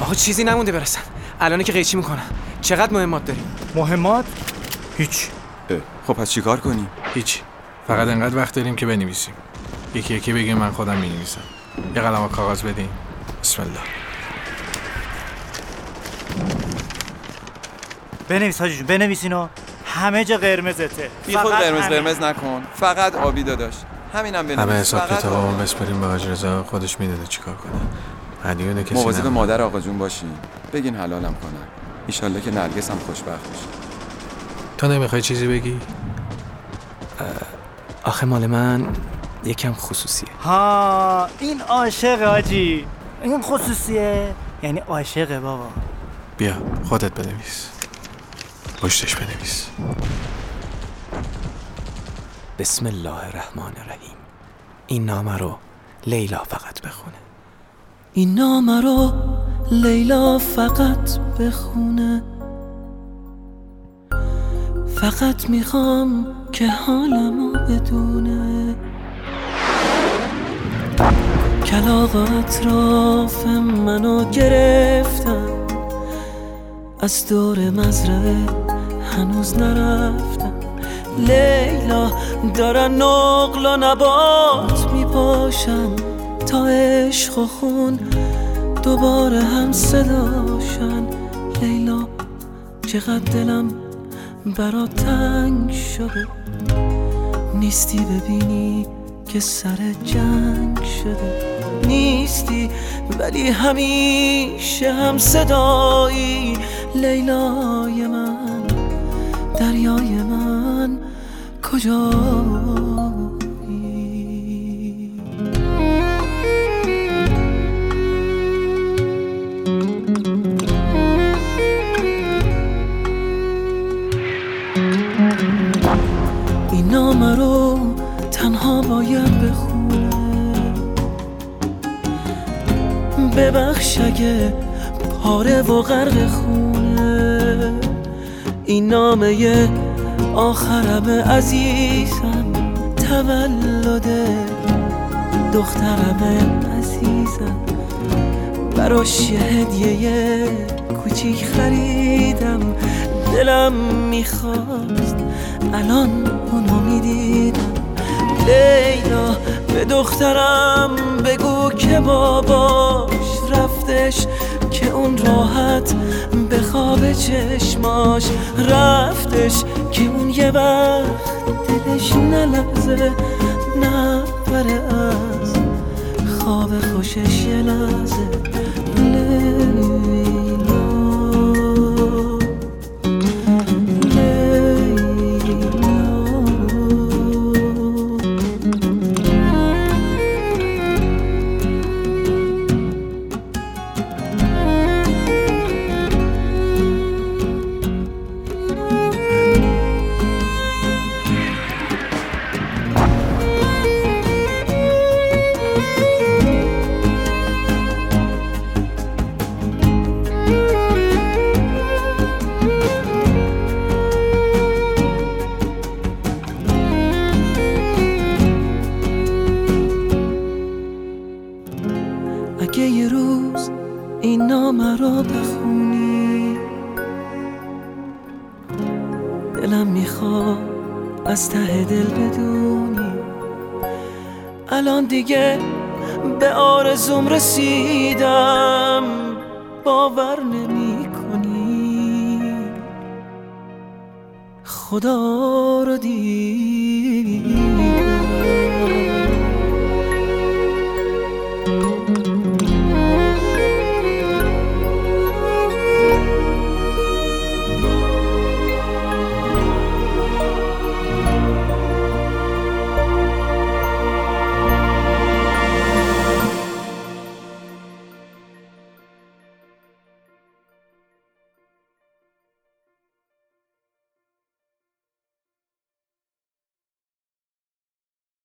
آقا چیزی نمونده برسن. الان که قیچی میکنن. چقدر مهمات داریم؟ مهمات؟ هیچ. خب پس چیکار کنیم؟ هیچ. فقط انقدر وقت داریم که بنویسیم. یکی یکی بگیم من خودم می‌نویسم. یه قلم و کاغذ بدین. بسم الله. بنویس حاجی جون، بنویس اینو. همه جا قرمزته. بی خود قرمز نکن. فقط آبی داداش. همینم بنویس. همه حساب کتابمون بسپریم به حاج رضا، خودش میدونه چیکار کنه. هدیه کسی مواظب مادر آقا جون باشین. بگین حلالم کنن. ان شاءالله که نرگس هم خوشبخت بشه. تو نمیخوای چیزی بگی؟ آخه مال من یکم خصوصیه. ها این عاشق حاجی. این خصوصیه یعنی عاشقه بابا. بیا خودت بنویس. پشتش بنویس. بسم الله الرحمن الرحیم. این نامه رو لیلا فقط بخونه. این نامه رو لیلا فقط بخونه. فقط میخوام که حالمو بدونه. کلاغ اطراف منو گرفتن، از دور مزرعه هنوز نرفتم. لیلا دارن نقل و نبات میپاشن، تا عشق و خون دوباره هم صداشن. لیلا چقدر دلم برات تنگ شده، نیستی ببینی که سر جنگ شده. نیستی ولی همیشه هم صدایی. لیلای من، دریای من، کجایی؟ این نامه رو تنها باید بخونه. ببخش اگه پاره و غرق خونه. این نامه آخرم عزیزم، تولد دخترم عزیزم. براش یه هدیه کوچیک خریدم. دلم میخواست الان اونو میدیدم. لیلا به دخترم بگو که باباش رفتش، که اون راحت به خواب چشماش رفتش. که اون یه وقت دلش نلرزه، نپره از خواب خوشش یه لحظه. اگه یه روز این نامه رو بخونی، دلم میخواد از ته دل بدونی الان دیگه به آرزوم رسیدم. باور نمی کنی خدا رو دیدم.